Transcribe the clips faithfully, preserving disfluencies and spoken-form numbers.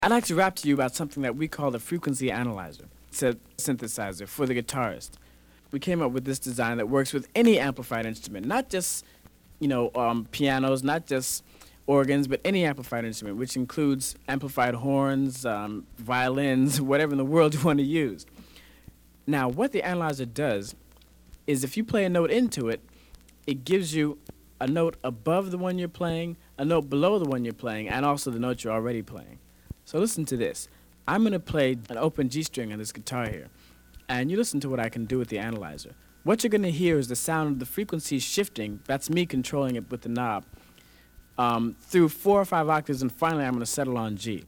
I'd like to rap to you about something that we call the frequency analyzer. It's a synthesizer for the guitarist. We came up with this design that works with any amplified instrument, not just, you know, um, pianos, not just organs, but any amplified instrument, which includes amplified horns, um, violins, whatever in the world you want to use. Now, what the analyzer does is if you play a note into it, it gives you a note above the one you're playing, a note below the one you're playing, and also the note you're already playing. So listen to this. I'm going to play an open G string on this guitar here, and you listen to what I can do with the analyzer. What you're going to hear is the sound of the frequency shifting. That's me controlling it with the knob um, through four or five octaves, and finally I'm going to settle on G.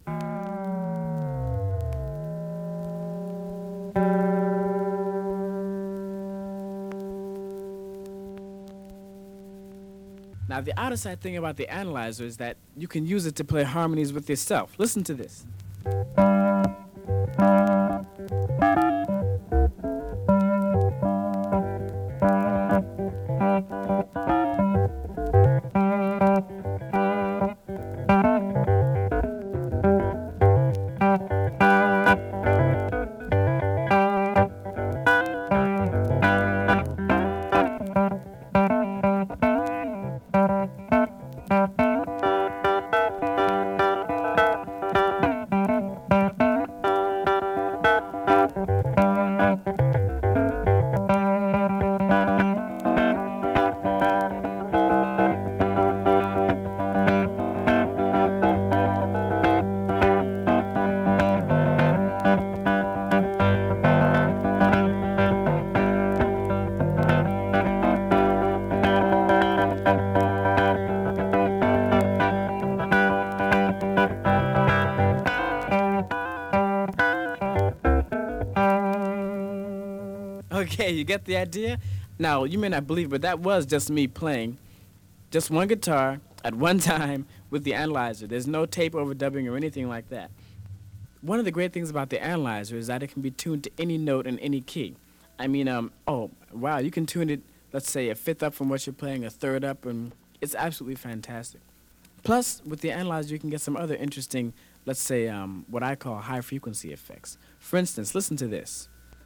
Now, the out-of-sight thing about the analyzer is that you can use it to play harmonies with yourself. Listen to this. Okay, you get the idea? Now, you may not believe, but that was just me playing just one guitar at one time with the analyzer. There's no tape overdubbing or anything like that. One of the great things about the analyzer is that it can be tuned to any note in any key. I mean, um, oh, wow, you can tune it, let's say, a fifth up from what you're playing, a third up, and it's absolutely fantastic. Plus, with the analyzer, you can get some other interesting, let's say, um, what I call high-frequency effects. For instance, listen to this.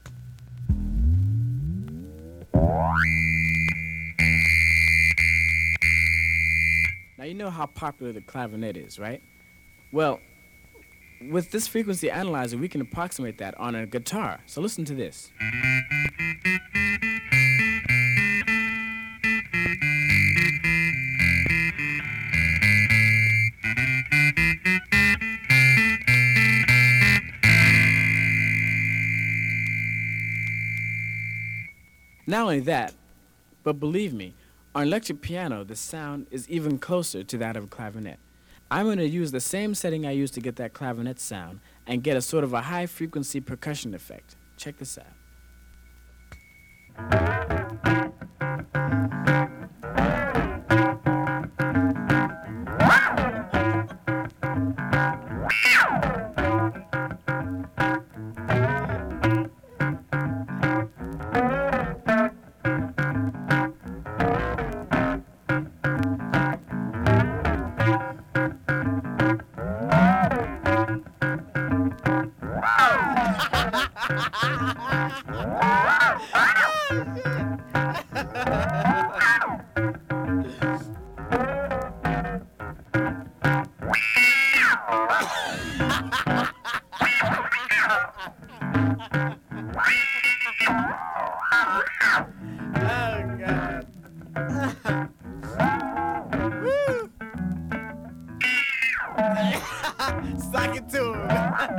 Now, you know how popular the clavinet is, right? Well, with this frequency analyzer, we can approximate that on a guitar. So listen to this. Not only that, but believe me, on electric piano, the sound is even closer to that of a clavinet. I'm going to use the same setting I used to get that clavinet sound and get a sort of a high-frequency percussion effect. Check this out. Suck it to him.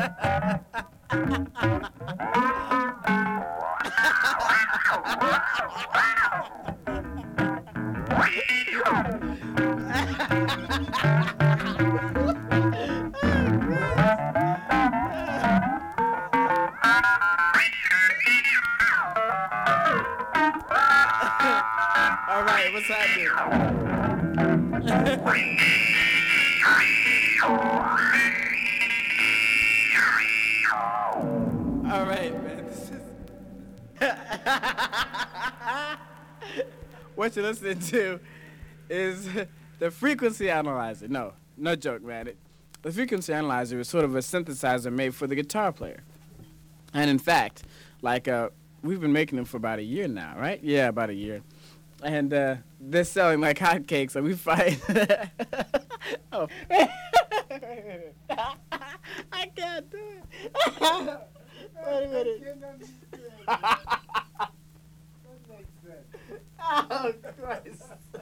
All right, what's happening? All right, man. This is what you're listening to is the frequency analyzer. No, no joke, man. It, The frequency analyzer is sort of a synthesizer made for the guitar player. And in fact, like uh, we've been making them for about a year now, right? Yeah, about a year. And uh, they're selling like hotcakes, so we fight. Oh. I can't do it. Wait a minute. Oh, Christ.